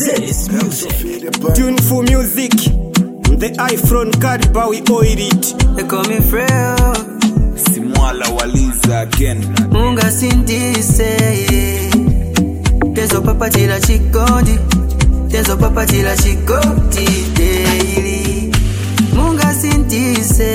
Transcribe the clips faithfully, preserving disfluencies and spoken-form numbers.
Z's music. Tuneful music. The iPhone card, but we oil it. They call me Freo. Simwala waliza again. Munga sindise. Tezo papa tila chikodi. Tezo papa tila chikodi daily. Munga sindise.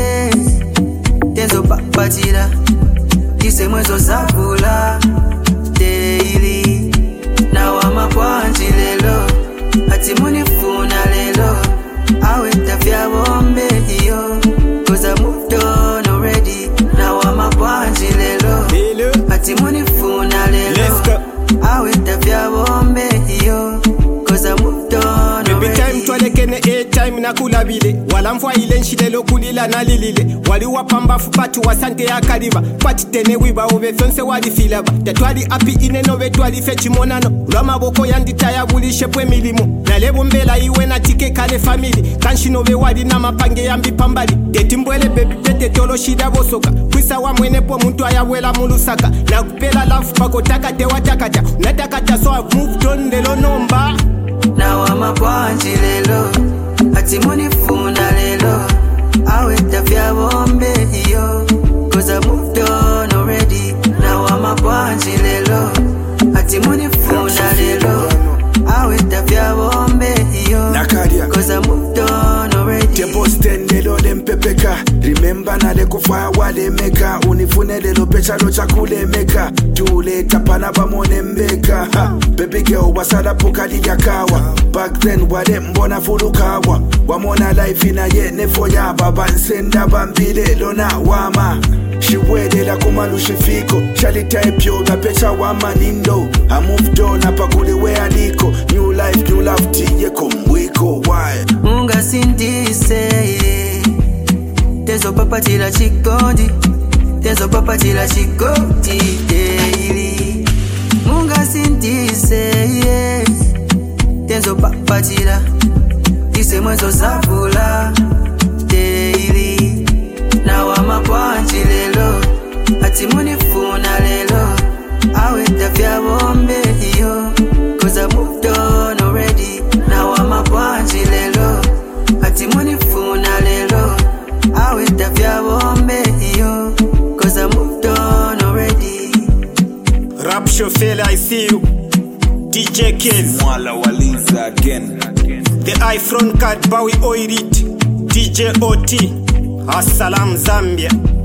Tezo papa tila. Kise mwezo zakula daily. Na wama kwanji lelo. Ati munifuna lelo. Awe tafia bombe iyo. Cause I moved on already. Now I'm a kwanji lelo. Ati munifuna lelo. Awe tafia bombe iyo. Cause I moved on already. Baby time twalekene a time na kulabile. Walamfwa ile nshilelo kulila na lilile. Wali wapamba fupatu wasante ya kariba. Pati tene wiba ove sonse wali filaba. Tatwali api ine nove twali fechi monano. Ulama boko yandita ya bulishe pwe milimu. Na lebo mbela iwe na tike kale family. Kanshi nove wali na mapange yambi pambali. Deti mbwele baby pete tolo shida bosoka. Kwisa wa mwene po muntu ayawela mulusaka. Na kupela love pako takate watakata. Natakata so I've moved on lelo nomba. Now I'm a kwanji lelo. Ati munifuna lelo. Awe tafia bombe iyo. Cause I moved on already. Now I'm a kwanji lelo. Ati munifuna lelo. Awe tafia bombe iyo. Cause I moved on already. Tempo stand lelo lempepeka. Remember na de kufaya wale meka. Unifune lelo pecha lo chakule meka. Tule tapana bamone mbeka. Ha, baby girl wasada pokali yakawa. Back then wale mbona fulukawa. Wamona life ina ye nefo ya baba nsenda bambile lona wama. Shiwede la kumalushifiko. Shali type yo na pecha wama nindo. I moved on hapa kule where aliko. New life new love tiye kumwiko. Why? Munga sindise. Tezo papa tila chikodi. Tezo papa tila chikodi daily. Munga sindise. Tezo papa tila. Kise mwezo zakula daily. Na wama kwanji lelo. Ati munifuna lelo. Awe tafia bombe iyo. Cause I moved on already. Na wama kwanji lelo. Ati munifuna lelo. Awe tafia bombe iyo. Cause I moved on already. Rap Shofela, I see you. D J Kids. Simwala waliza again. The iPhone card, but we oil it. D J O T. Assalam Zambia.